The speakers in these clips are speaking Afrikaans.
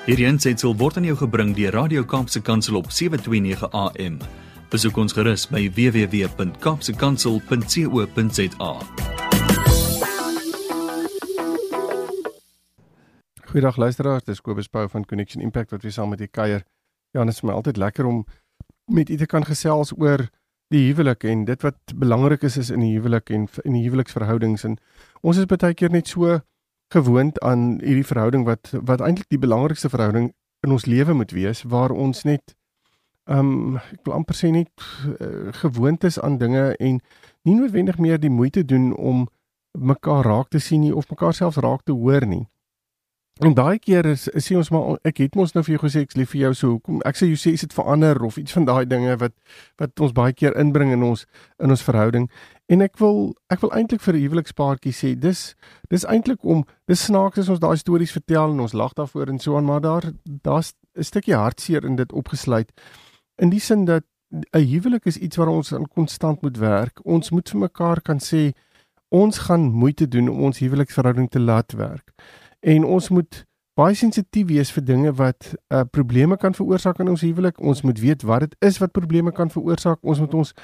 Hierdie aansetsel word aan jou gebring deur Radio Kaapse Kansel op 729 AM. Besoek ons gerus by www.kapsekansel.co.za. Goeiedag luisteraars, dis Kobus Pau van Connection Impact wat weer saam met u kuier. Ja, dit is vir my altyd lekker om met u te kan gesels oor die huwelik en dit wat belangrik is in die huwelik en in die huweliksverhoudings. En ons is baie keer net so gewoond aan hierdie verhouding wat eintlik die belangrikste verhouding in ons lewe moet wees, waar ons net ek wil amper sê net gewoond is aan dinge en nie noodwendig meer die moeite doen om mekaar raak te sien nie of mekaar selfs raak te hoor nie. En daai keer sê ons maar, ek het mos nou vir jou gesê, ek is lief vir jou, so hoekom, ek sê jy sê, is dit verander, of iets van daai dinge wat ons baie keer inbring in ons verhouding. En ek wil eintlik vir 'n huwelikspaartjie sê, dis eintlik dis snaaks as ons daai stories vertel en ons lag daarvoor en so aan, maar daar's 'n stukkie hartseer in dit opgesluit. In die sin dat 'n huwelik is iets waar ons aan konstant moet werk. Ons moet vir mekaar kan sê, ons gaan moeite doen om ons huweliksverhouding te laat werk. En ons moet baie sensitief wees vir dinge wat probleme kan veroorsaak in ons huwelik. Ons moet weet wat dit is wat probleme kan veroorsaak. Ons moet ons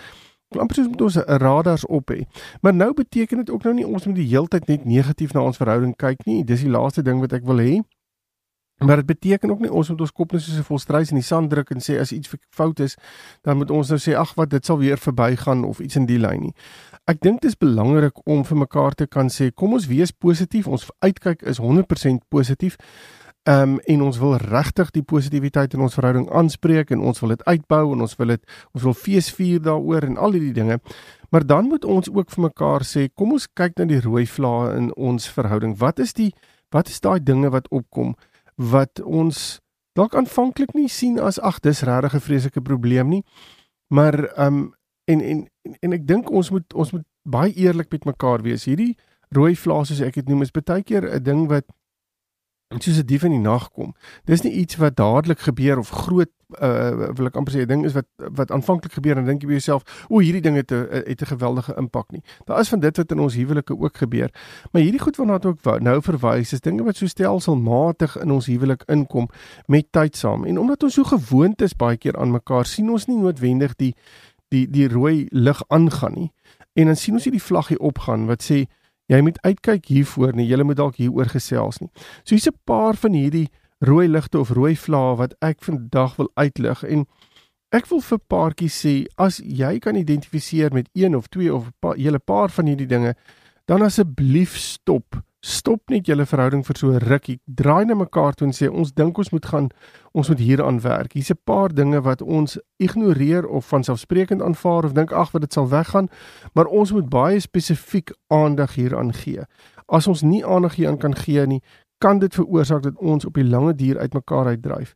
radars op hê. Maar nou beteken dit ook nou nie ons moet die hele tyd net negatief na ons verhouding kyk nie. Dis die laaste ding wat ek wil hê. Maar dit beteken ook nie ons moet ons kop net soos 'n volstruis in die sand druk en sê as iets fout is, dan moet ons nou sê ag wat dit sal weer verbygaan of iets in die lyn nie. Ek dink dit is belangrik om vir mekaar te kan sê kom ons wees positief, ons uitkyk is 100% positief. En ons wil regtig die positiwiteit in ons verhouding aanspreek en ons wil dit uitbou en ons wil feesvier daaroor en al hierdie dinge. Maar dan moet ons ook vir mekaar sê kom ons kyk na die rooi vlae in ons verhouding. Wat is daai dinge wat opkom wat ons dalk aanvanklik nie sien as ag dis regtig 'n vreeslike probleem nie, maar en ek dink ons moet baie eerlik met mekaar wees. Hierdie rooi vlae soos ek dit noem is baie keer 'n ding wat soos 'n dief in die nag kom. Dis nie iets wat dadelik gebeur of groot wil ek amper sê 'n ding is wat aanvanklik gebeur en dink jy by jouself, hierdie ding het 'n geweldige impak nie. Daar is van dit wat in ons huwelike ook gebeur. Maar hierdie goed waarna ek ook nou verwys is dinge wat so stelselmatig in ons huwelik inkom met tyd saam. En omdat ons so gewoond is baie keer aan mekaar, sien ons nie noodwendig die rooi lig aangaan nie. En dan sien ons hierdie vlaggie opgaan wat sê jy moet uitkyk hiervoor nie, jy moet dalk hieroor gesels nie. So hier's 'n paar van hierdie rooi ligte of rooi vlae wat ek vandag wil uitlig en ek wil vir paartjies sê, as jy kan identifiseer met een of twee of 'n hele paar van hierdie dinge, dan asseblief stop net julle verhouding vir so 'n rukkie, draai na mekaar toe en sê, ons dink ons moet hieraan werk. Hier's 'n paar dinge wat ons ignoreer of vanselfsprekend aanvaar of dink ag wat dit sal weggaan, maar ons moet baie spesifiek aandag hieraan gee. As ons nie aandag hieraan kan gee nie, kan dit veroorsaak dat ons op die lange duur uit mekaar uitdryf.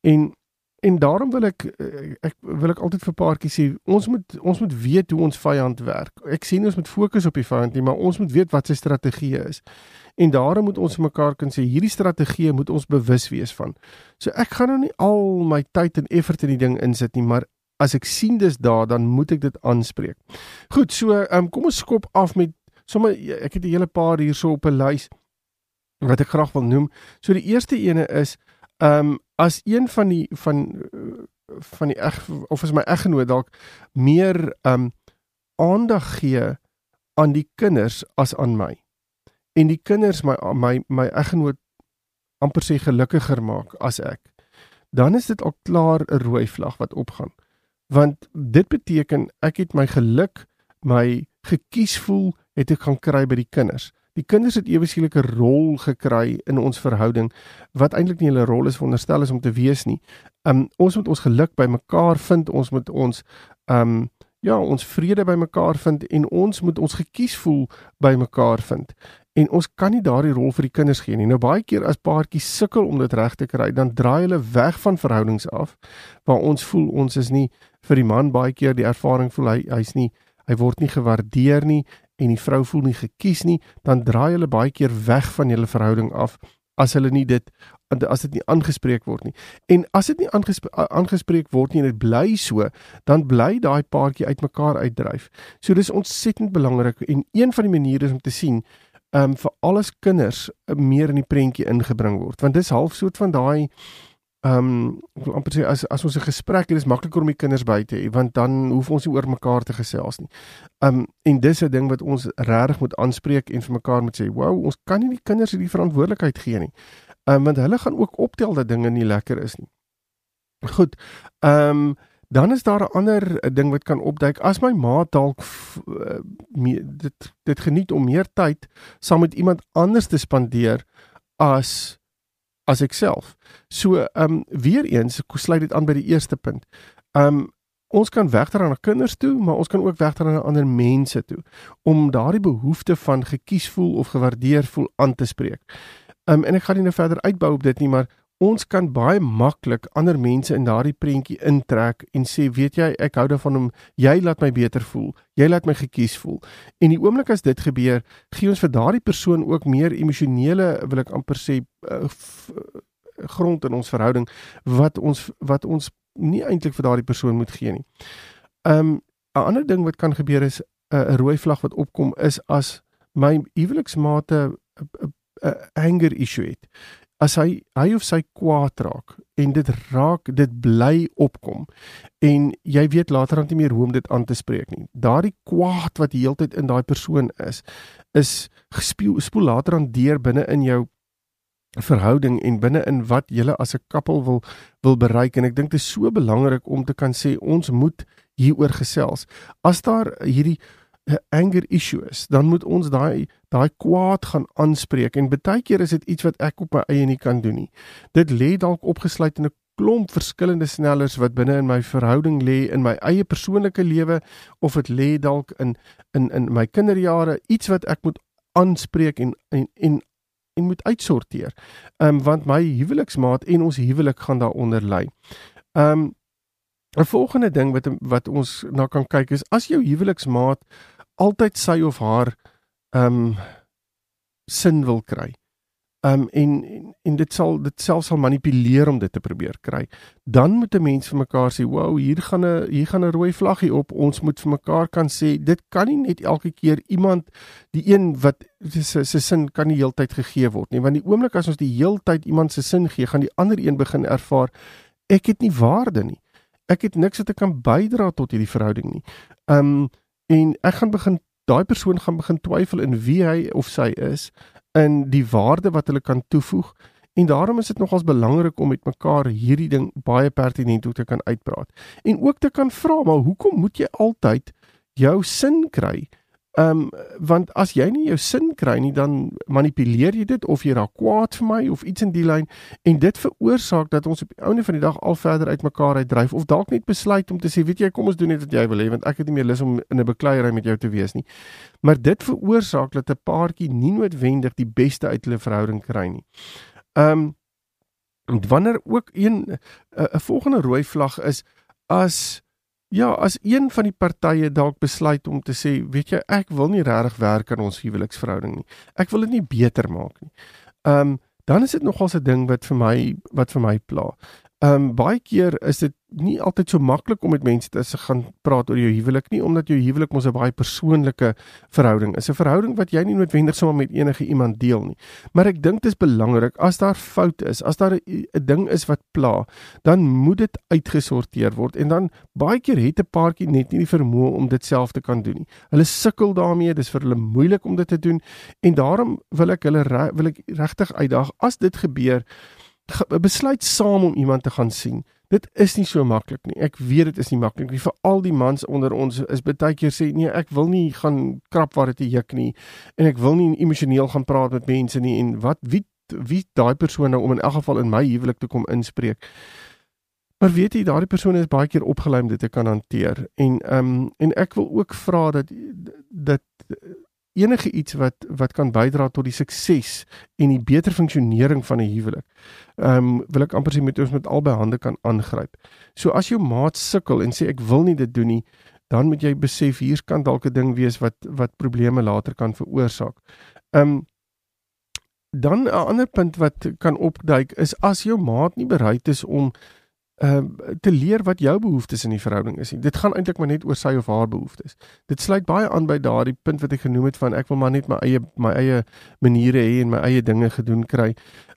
En daarom wil ek altyd vir paartjies sê, ons moet weet hoe ons vyand werk. Ek sê nie ons moet fokus op die vyand nie, maar ons moet weet wat sy strategie is. En daarom moet ons vir mekaar kan sê, hierdie strategie moet ons bewus wees van. So ek gaan nou nie al my tyd en effort in die ding insit nie, maar as ek sien dis daar, dan moet ek dit aanspreek. Goed, so kom ons skop af met ek het 'n hele paar hierso op 'n lys wat ek graag wil noem. So die eerste ene is as een van die of as my eggenoot dalk meer aandag gee aan die kinders as aan my. En die kinders my eggenoot amper sê gelukkiger maak as ek. Dan is dit al klaar 'n rooi vlag wat opgaan. Want dit beteken ek het my geluk, my gekies voel het ek gaan kry by die kinders. Die kinders het ewe skielik 'n rol gekry in ons verhouding, wat eintlik nie hulle rol is veronderstel is om te wees nie. Ons moet ons geluk by mekaar vind, ons moet ons vrede by mekaar vind en ons moet ons gekies voel by mekaar vind. En ons kan nie daardie rol vir die kinders gee nie. Nou baie keer as paartjies sukkel om dit reg te kry, dan draai hulle weg van verhoudings af, waar ons voel ons is nie vir die man baie keer die ervaring voel hy word nie gewaardeer nie en die vrou voel nie gekies nie, dan draai hulle baie keer weg van julle verhouding af as dit nie aangespreek word nie. En as dit nie aangespreek word nie en dit bly so, dan bly daai paartjie uit mekaar uitdryf. So dis ontsettend belangrik en een van die maniere is om te sien vir alles kinders meer in die prentjie ingebring word, want dis half soort van daai ek wil amper sê, as ons 'n gesprek het, is makliker om die kinders by te hê, want dan hoef ons nie oor mekaar te gesels nie. En dis 'n ding wat ons regtig moet aanspreek en vir mekaar moet sê, wow, ons kan nie die kinders die verantwoordelikheid gee nie. Want hulle gaan ook optel dat dinge nie lekker is nie. Goed, dan is daar 'n ander ding wat kan opduik, as my ma dalk dit geniet om meer tyd saam met iemand anders te spandeer as ek self. So, weer eens, ek sluit dit aan by die eerste punt. Ons kan wegdraai na kinders toe, maar ons kan ook wegdraai na ander mense toe, om daardie behoefte van gekies voel of gewaardeer voel aan te spreek. En ek gaan nie nou verder uitbou op dit nie, maar ons kan baie maklik ander mense in daardie prentjie intrek en sê, weet jy, ek hou daarvan om, jy laat my beter voel, jy laat my gekies voel. En die oomblik as dit gebeur, gee ons vir daardie persoon ook meer emosionele, wil ek amper sê, grond in ons verhouding, wat ons nie eintlik vir daardie persoon moet gee nie. 'n ander ding wat kan gebeur is, 'n rooi vlag wat opkom, is as my huweliksmaat 'n anger issue het. As hy of sy kwaad raak, en dit bly opkom, en jy weet later nie meer hoe om dit aan te spreek nie. Daardie kwaad wat die hele tyd in daai persoon is spoel later aan deur binne in jou verhouding en binne in wat julle as 'n koppel wil bereik, en ek dink dit is so belangrik om te kan sê, ons moet hieroor gesels. As daar hierdie anger issue is, dan moet ons daai kwaad gaan aanspreek, en baie keer is dit iets wat ek op my eie nie kan doen nie. Dit lê dalk opgesluit in 'n klomp verskillende snellers wat binne in my verhouding lê, in my eie persoonlike lewe, of dit lê dalk in my kinderjare, iets wat ek moet aanspreek en moet uitsorteer, want my huweliksmaat en ons huwelik gaan daaronder lê. 'n volgende ding wat ons na kan kyk is, as jou huweliksmaat altyd sy of haar sin wil kry, en dit self sal manipuleer om dit te probeer kry, dan moet 'n mens vir mekaar sê, wow, hier gaan 'n rooi vlaggie op, ons moet vir mekaar kan sê, dit kan nie net elke keer iemand, die een wat sy sin kan nie heeltyd gegee word nie, want die oomblik as ons die heeltyd iemand sy sin gee, gaan die ander een begin ervaar, ek het nie waarde nie, ek het niks wat ek kan bydra tot hierdie verhouding nie, en daai persoon gaan begin twyfel in wie hy of sy is, in die waarde wat hulle kan toevoeg, en daarom is dit nogals belangrik om met mekaar hierdie ding baie pertinent ook te kan uitpraat, en ook te kan vra, maar hoekom moet jy altyd jou sin kry? Want as jy nie jou sin kry nie, dan manipuleer jy dit, of jy raak kwaad vir my, of iets in die lyn, en dit veroorsaak dat ons op die einde van die dag al verder uit mekaar uitdryf, of dalk net besluit om te sê, weet jy, kom ons doen net wat jy wil hê, want ek het nie meer lus om in 'n bekleierery met jou te wees nie. Maar dit veroorsaak dat 'n paartjie nie noodwendig die beste uit hulle verhouding kry nie. Wanneer ook 'n volgende rooi vlag is, as een van die partye dalk besluit om te sê, weet jy, ek wil nie regtig werk aan ons huweliksverhouding nie. Ek wil dit nie beter maak nie. Dan is dit nogals 'n ding wat vir my pla. Baie keer is dit nie altyd so maklik om met mense te gaan praat oor jou huwelik nie, omdat jou huwelik mos 'n baie persoonlike verhouding is, 'n verhouding wat jy nie noodwendig sommer met enige iemand deel nie. Maar ek dink dit is belangrik, as daar fout is, as daar 'n ding is wat pla, dan moet dit uitgesorteer word, en dan baie keer het 'n paartjie net nie die vermoë om dit self te kan doen nie. Hulle sukkel daarmee, dis vir hulle moeilik om dit te doen, en daarom wil ek regtig uitdaag, as dit gebeur, besluit saam om iemand te gaan sien. Dit is nie so maklik nie. Ek weet dit is nie maklik nie. Vir al die mans onder ons is baie keer sê, nee, ek wil nie gaan krap waar dit juk nie, en ek wil nie emosioneel gaan praat met mense nie, en wie daai persoon nou om in elk geval in my huwelik te kom inspreek. Maar weet jy, daardie persoon is baie keer opgelei om dit te kan hanteer, en ek wil ook vra dat enige iets wat kan bydra tot die sukses en die beter funksionering van 'n huwelik, wil ek amper sê met ons met albei hande kan aangryp. So as jou maat sukkel en sê ek wil nie dit doen nie, dan moet jy besef hier kan dalk 'n ding wees wat probleme later kan veroorsaak. Dan 'n ander punt wat kan opduik is as jou maat nie bereid is om te leer wat jou behoeftes in die verhouding is. Dit gaan eintlik maar net oor sy of haar behoeftes. Dit sluit baie aan by daardie punt wat ek genoem het van ek wil maar net my eie maniere hê en my eie dinge gedoen kry.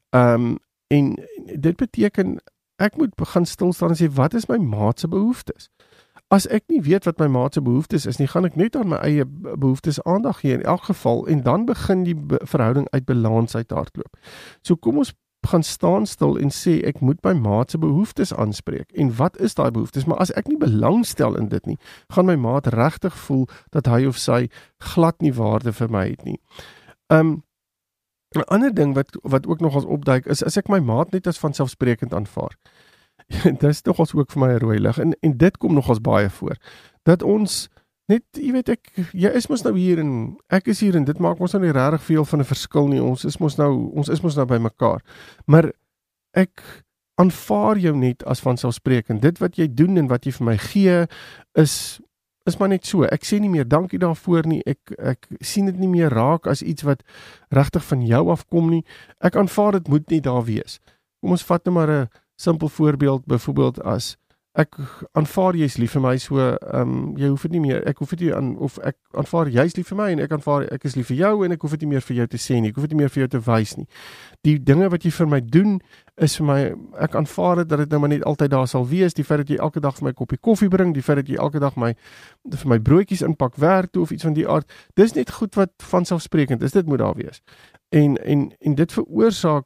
En dit beteken ek moet begin stil staan en sê wat is my maat se behoeftes? As ek nie weet wat my maat se behoeftes is nie, gaan ek net aan my eie behoeftes aandag gee in elk geval en dan begin die verhouding uit balans uit hardloop. So kom ons gaan staan stil en sê ek moet my maat se behoeftes aanspreek. En wat is daai behoeftes? Maar as ek nie belangstel in dit nie, gaan my maat regtig voel dat hy of sy glad nie waarde vir my het nie. 'n ander ding wat ook nogals opduik is as ek my maat net as vanselfsprekend aanvaar. Dit is nogals ook vir my 'n rooi lig en dit kom nogals baie voor. Dat ons net, jy weet jy is mos nou hier en ek is hier en dit maak ons nou nie regtig veel van 'n verskil nie. Ons is mos nou by mekaar. Maar ek aanvaar jou net as vanselfsprekend. Dit wat jy doen en wat jy vir my gee is maar net so. Ek sê nie meer dankie daarvoor nie. Ek sien dit nie meer raak as iets wat regtig van jou afkom nie. Ek aanvaar dit moet nie daar wees. Kom ons vat nou maar 'n simpel voorbeeld, byvoorbeeld as ek aanvaar jy's lief vir my, so jy hoef dit nie meer, ek hoef dit nie aan, of ek aanvaar jy's lief vir my en ek aanvaar ek is lief vir jou en ek hoef dit nie meer vir jou te sê nie, ek hoef dit nie meer vir jou te wys nie. Die dinge wat jy vir my doen is vir my, ek aanvaar dit dat dit nou maar net altyd daar sal wees, die feit dat jy elke dag vir my 'n koppie koffie bring, die feit dat jy elke dag vir my broodjies inpak werk toe of iets van die aard, dis net goed wat vanselfsprekend is, dit moet daar wees. En dit veroorsaak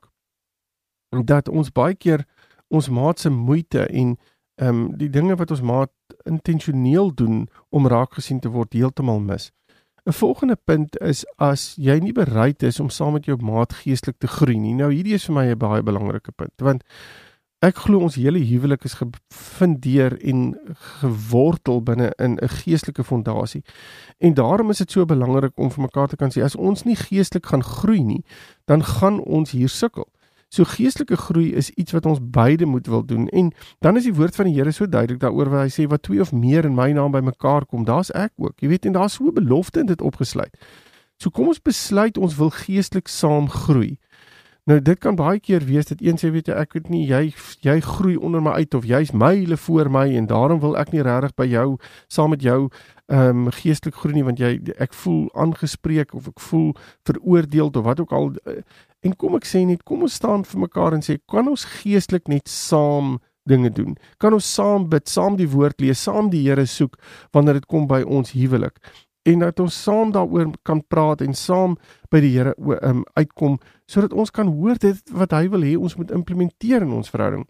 dat ons baie keer ons maat se moeite en die dinge wat ons maat intentioneel doen om raak gesien te word heeltemal mis. 'n Volgende punt is as jy nie bereid is om saam met jou maat geestelik te groei nie. Nou hierdie is vir my 'n baie belangrike punt, want ek glo ons hele huwelik is gefundeer en gewortel binne in 'n geestelike fondasie. En daarom is dit so belangrik om vir mekaar te kan sê as ons nie geestelik gaan groei nie, dan gaan ons hier sukkel. So geestelike groei is iets wat ons beide moet wil doen en dan is die woord van die Here so duidelik daaroor waar hy sê wat 2 of meer in my naam by mekaar kom, daar's ek ook. Jy weet en daar's so 'n belofte in dit opgesluit. So kom ons besluit ons wil geestelik saam groei. Nou dit kan baie keer wees dat een sê weet ek weet nie jy groei onder my uit of jy's myle voor my en daarom wil ek nie regtig by jou saam met jou geestelik groei nie want ek voel aangespreek of ek voel veroordeel of wat ook al. En kom ek sê net kom ons staan vir mekaar en sê kan ons geestelik net saam dinge doen. Kan ons saam bid, saam die woord lees, saam die Here soek wanneer dit kom by ons huwelik. En dat ons saam daaroor kan praat en saam by die Here uitkom, sodat ons kan hoor dit wat hy wil hê ons moet implementeer in ons verhouding.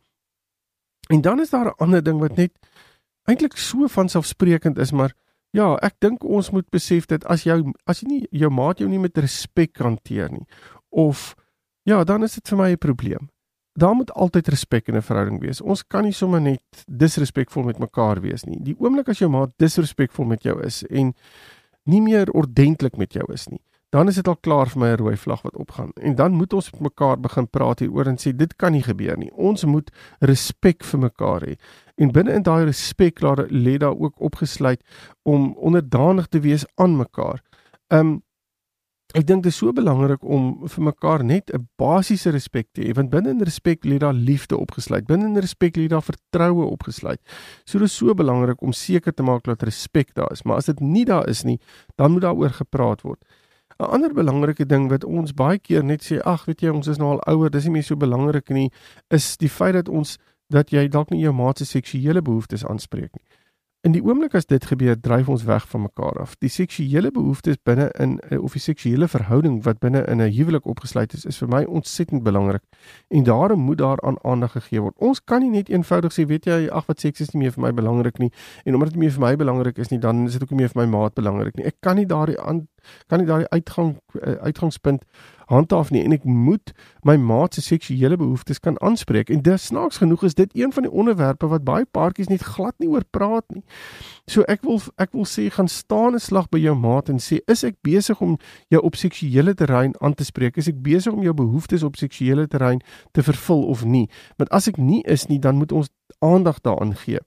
En dan is daar 'n ander ding wat net eintlik so vanselfsprekend is, maar ja, ek dink ons moet besef dat as jy nie jou maat jou nie met respek hanteer nie, of ja, dan is dit vir my 'n probleem. Daar moet altyd respek in 'n verhouding wees. Ons kan nie sommer net disrespekvol met mekaar wees nie. Die oomblik as jou maat disrespekvol met jou is en nie meer ordentlik met jou is nie, dan is dit al klaar vir my 'n rooi vlag wat opgaan. En dan moet ons met mekaar begin praat hieroor en sê dit kan nie gebeur nie. Ons moet respek vir mekaar hê. En binne in daai respek lê daar ook opgesluit om onderdanig te wees aan mekaar. Ek dink dit is so belangrik om vir mekaar net 'n basiese respek te hê, want binne in respek lê daar liefde opgesluit, binne in respek lê daar vertroue opgesluit. So dit is so belangrik om seker te maak dat respek daar is, maar as dit nie daar is nie, dan moet daaroor gepraat word. 'n Ander belangrike ding wat ons baie keer net sê, ag weet jy, ons is nou al ouer, dis nie meer so belangrik nie, is die feit dat jy dalk nie jou maat se seksuele behoeftes aanspreek nie. In die oomblik as dit gebeur, dryf ons weg van mekaar af. Die seksuele behoeftes binne in of die seksuele verhouding wat binne in 'n huwelik opgesluit is vir my ontsettend belangrik. En daarom moet daar aan aandag gegee word. Ons kan nie net eenvoudig sê, weet jy, ag wat seks is nie meer vir my belangrik nie en omdat dit nie meer vir my belangrik is nie, dan is dit ook nie meer vir my maat belangrik nie. Ek kan nie daardie uitgangspunt handhaaf nie en ek moet my maat se seksuele behoeftes kan aanspreek en dis snaaks genoeg is dit een van die onderwerpe wat baie paartjies net glad nie oor praat nie. So ek wil sê gaan staan 'n slag by jou maat en sê is ek besig om jou op seksuele terrein aan te spreek? Is ek besig om jou behoeftes op seksuele terrein te vervul of nie? Want as ek nie is nie, dan moet ons aandag daaraan gee.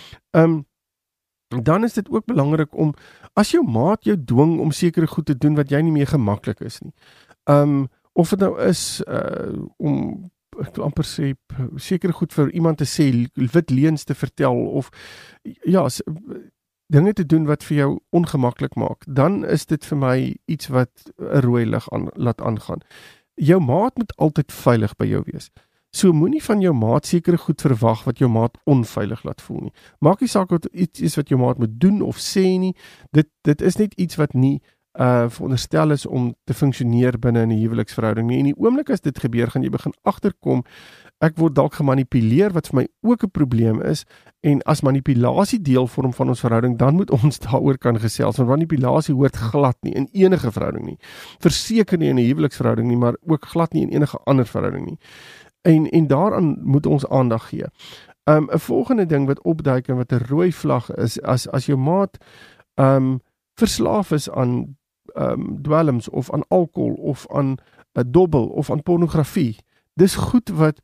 Dan is dit ook belangrik om as jou maat jou dwing om sekere goed te doen wat jy nie meer gemaklik is nie. Of dit nou is om ek wil amper sê sekere goed vir iemand te sê, wit leuns te vertel of ja, dinge te doen wat vir jou ongemaklik maak, dan is dit vir my iets wat 'n rooi lig laat aangaan. Jou maat moet altyd veilig by jou wees. So moenie van jou maat sekere goed verwag wat jou maat onveilig laat voel nie. Maak nie saak wat iets is wat jou maat moet doen of sê nie. Dit is net iets wat nie veronderstel is om te funksioneer binne in 'n huweliksverhouding nie. En die oomblik as dit gebeur, gaan jy begin agterkom, ek word dalk gemanipuleer wat vir my ook 'n probleem is, en as manipulasie deel vorm van ons verhouding, dan moet ons daaroor kan gesels, want manipulasie hoort glad nie in enige verhouding nie. Verseker nie in 'n huweliksverhouding nie, maar ook glad nie in enige ander verhouding nie. En daaraan moet ons aandag gee. 'n Volgende ding wat opduik en wat 'n rooi vlag is, as jou maat verslaaf is aan dwelms of aan alkohol of aan dobbel of aan pornografie. Dis goed wat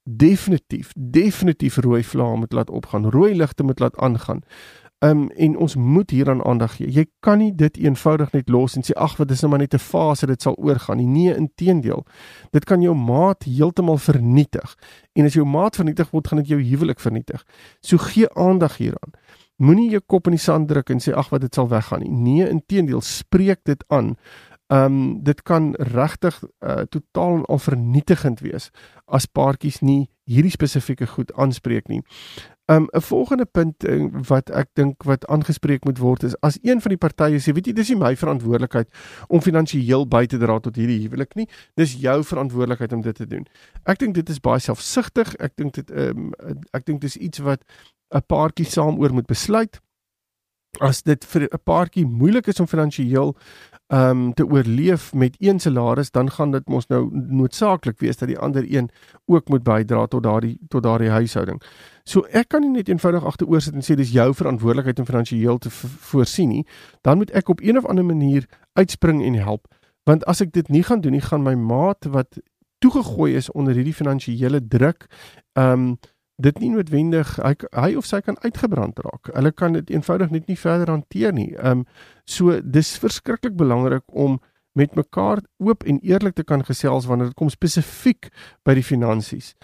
definitief rooi vlae moet laat opgaan, rooi ligte moet laat aangaan. En ons moet hieraan aandag gee. Jy kan nie dit eenvoudig net los en sê, ag, wat is nou maar net 'n fase, dit sal oorgaan nie. Nee, inteendeel. Dit kan jou maat heeltemal vernietig. En as jou maat vernietig word, gaan dit jou huwelik vernietig. So gee aandag hieraan. Moenie jou kop in die sand druk en sê, ag, wat dit sal weggaan nie. Nee, inteendeel, spreek dit aan. Dit kan regtig totaal en al vernietigend wees as paartjies nie hierdie spesifieke goed aanspreek nie. 'n Volgende punt wat ek dink wat aangespreek moet word is, as een van die partye sê, weet jy, dis nie my verantwoordelikheid om finansiëel by te dra tot hierdie huwelik nie, dis jou verantwoordelikheid om dit te doen. Ek dink dit is baie selfsugtig, ek dink dit is iets wat 'n paartjie saam oor moet besluit. As dit vir 'n paartjie moeilik is om finansiëel te oorleef met een salaris, dan gaan dit mos nou noodsaaklik wees dat die ander een ook moet bydra tot daardie huishouding. So ek kan nie net eenvoudig agteroor sit en sê dis jou verantwoordelikheid om finansiëel te voorsien nie. Dan moet ek op een of ander manier uitspring en help. Want as ek dit nie gaan doen nie, gaan my maat wat toegegooi is onder hierdie finansiële druk, dit nie noodwendig, hy of sy kan uitgebrand raak. Hulle kan dit eenvoudig net nie verder hanteer nie. So dis verskriklik belangrik om met mekaar oop en eerlik te kan gesels wanneer dit kom spesifiek by die finansies.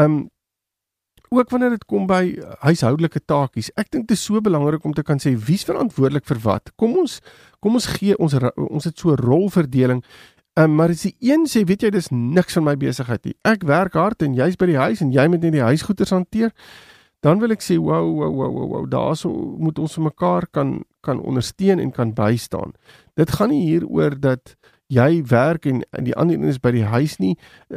Ook wanneer dit kom by huishoudelike taakies. Ek dink dit is so belangrik om te kan sê, wie's verantwoordelik vir wat? Kom ons gee ons het so 'n rolverdeling. Maar as die een sê, weet jy, dis niks van my besigheid nie. Ek werk hard en jy's by die huis en jy moet net die huisgoeders hanteer. Dan wil ek sê, wow, daarso moet ons mekaar kan ondersteun en kan bystaan. Dit gaan nie hier oor dat jy werk en die ander een is by die huis nie.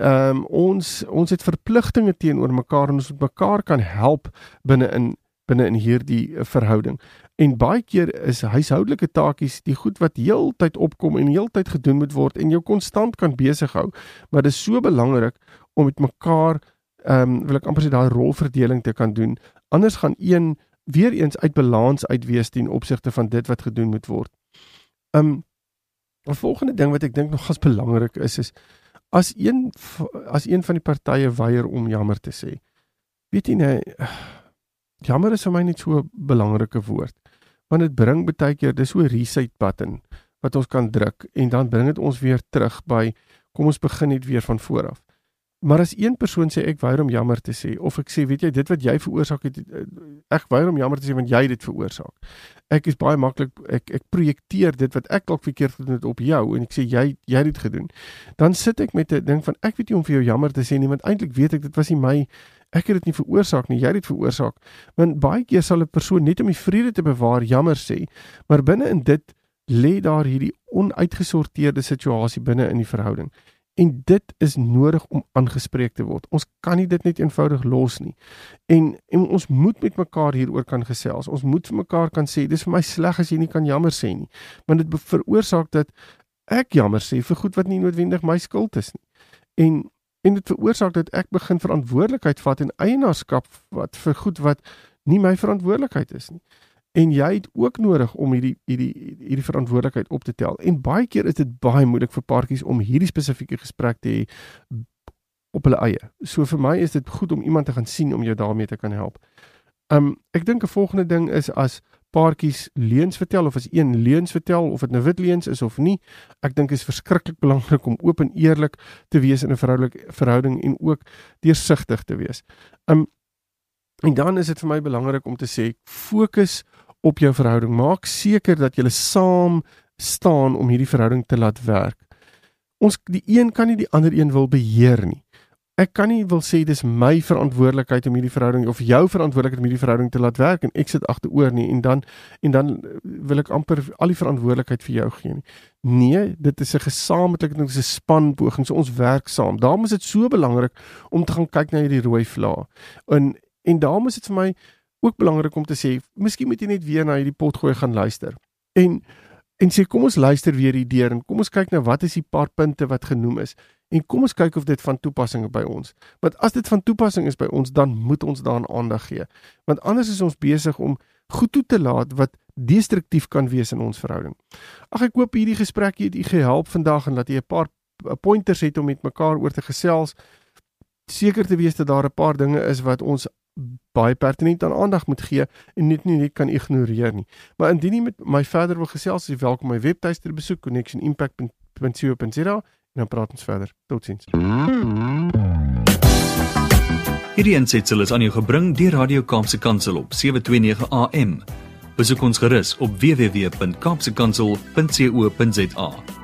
Ons het verpligtinge teenoor mekaar en ons moet mekaar kan help binne in hierdie verhouding. En baie keer is huishoudelike taakies die goed wat heeltyd opkom en heeltyd gedoen moet word en jou konstant kan besig hou. Maar dit is so belangrik om met mekaar, wil ek amper sê, daai rolverdeling te kan doen. Anders gaan een weer eens uit balans uitwees ten opsigte van dit wat gedoen moet word. 'n Volgende ding wat ek dink nog as belangrik is as een van die partye weier om jammer te sê. Weet jy nee, jammer is vir my net so 'n belangrike woord, want dit bring baie keer, dis so 'n reset button wat ons kan druk en dan bring dit ons weer terug by, kom ons begin net weer van voor af. Maar as een persoon sê, ek weier om jammer te sê, of ek sê, weet jy, dit wat jy veroorsaak het, ek weier om jammer te sê, want jy dit veroorsaak. Ek is baie maklik, ek projekteer dit wat ek dalk verkeerd gedoen het op jou, en ek sê, jy het dit gedoen. Dan sit ek met 'n ding van, ek weet nie om vir jou jammer te sê nie, want eintlik weet ek, dit was nie my, ek het dit nie veroorsaak nie, jy het dit veroorsaak. Want baie keer sal 'n persoon net om die vrede te bewaar jammer sê, maar binne in dit lê daar hierdie onuitgesorteerde situasie binne in die verhouding. En dit is nodig om aangespreek te word. Ons kan nie dit net eenvoudig los nie. En ons moet met mekaar hieroor kan gesels. Ons moet vir mekaar kan sê, dis vir my sleg as jy nie kan jammer sê nie. Want dit veroorsaak dat ek jammer sê vir goed wat nie noodwendig my skuld is nie. En dit veroorsaak dat ek begin verantwoordelikheid vat en eienaarskap vir goed wat nie my verantwoordelikheid is nie. En jy het ook nodig om hierdie verantwoordelikheid op te tel. En baie keer is dit baie moeilik vir paartjies om hierdie spesifieke gesprek te hê op hulle eie. So vir my is dit goed om iemand te gaan sien om jou daarmee te kan help. Ek dink 'n volgende ding is as paartjies leuns vertel of as een leuns vertel, of dit nou wit leuns is of nie. Ek dink dit is verskriklik belangrik om oop en eerlik te wees in 'n verhouding en ook deursigtig te wees. En dan is dit vir my belangrik om te sê, fokus op jou verhouding. Maak seker dat julle saam staan om hierdie verhouding te laat werk. Die een kan nie die ander een wil beheer nie. Ek kan nie wil sê dis my verantwoordelikheid om hierdie verhouding, of jou verantwoordelikheid om hierdie verhouding te laat werk en ek sit agteroor nie en dan wil ek amper al die verantwoordelikheid vir jou gee nie. Nee, dit is 'n gesamentlike ding, dit is 'n spanpoging, so ons werk saam. Daarom is dit so belangrik om te gaan kyk na hierdie rooi vlae. En daarom is dit vir my ook belangrik om te sê, miskien moet jy net weer na hierdie potgooi gaan luister. En sê, kom ons luister weer hierdeur en kom ons kyk na wat is die paar punte wat genoem is. En kom ons kyk of dit van toepassing is by ons. Want as dit van toepassing is by ons, dan moet ons daaraan aandag gee. Want anders is ons besig om goed toe te laat wat destruktief kan wees in ons verhouding. Ek hoop hierdie gesprek het u gehelp vandag en dat jy 'n paar pointers het om met mekaar oor te gesels. Seker te wees dat daar 'n paar dinge is wat ons baie pertinent aan aandag moet gee en net kan ignoreer nie. Maar indien jy met my verder wil gesels, is jy welkom my webtuiste besoek, connectionimpact.co.za, en dan praat ons verder. Totsiens. Hierdie aansetsel is aan jou gebring deur Radio Kaapse Kansel op 729 AM. Besoek ons gerus op www.kaapsekansel.co.za.